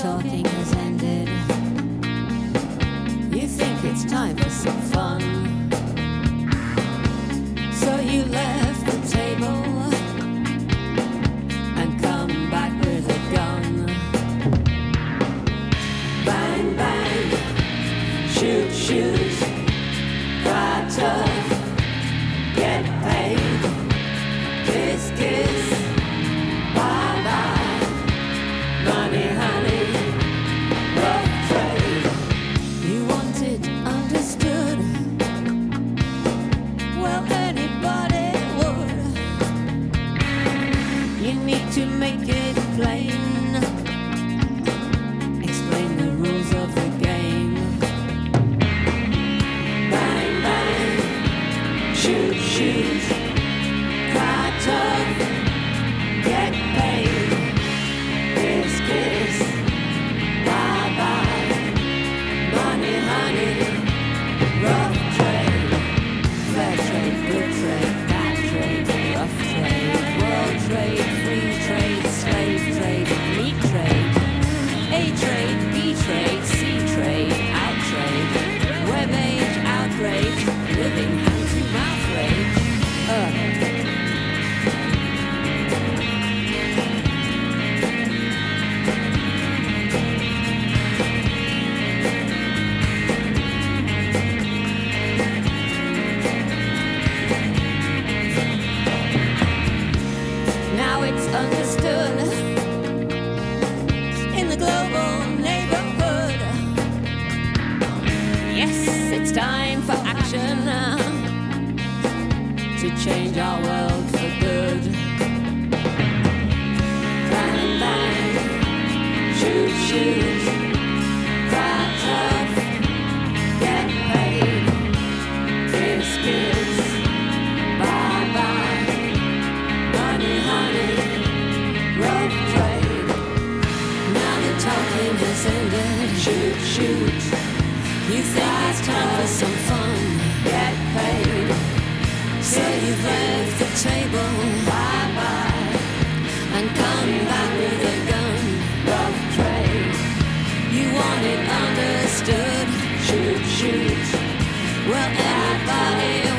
talking has ended. You think it's time for some fun, so you left the table and come back with a gun. Bang, bang, shoot, shoot, cry tough, get paid, kiss, kiss, bye, bye, money, honey, rough trade. You want it understood, well, anybody would. You need to make it plain, explain the rules of the game. Bang, bang, shoot, shoot, cry tough, get paid, kiss, kiss, bye, bye, money, honey, rough trade, fair trade, good trade, bad trade, rough trade, world trade, free trade, slave trade, meat trade, A trade, B trade, C trade, out trade, web age, outrage, living hand to mouth rage. Now it's understood in the global neighborhood. Yes, it's time for action to change our world for good. Bang, bang, shoot, shoot, cry tough, get paid, kiss, kiss, bye, bye, money, honey, rough trade. Now the talking has ended. Shoot, shoot, you think it's time for some fun, get paid, so you've left the table, bye, bye, and come back with a gun, rough trade. You want it understood, shoot, shoot, well, everybody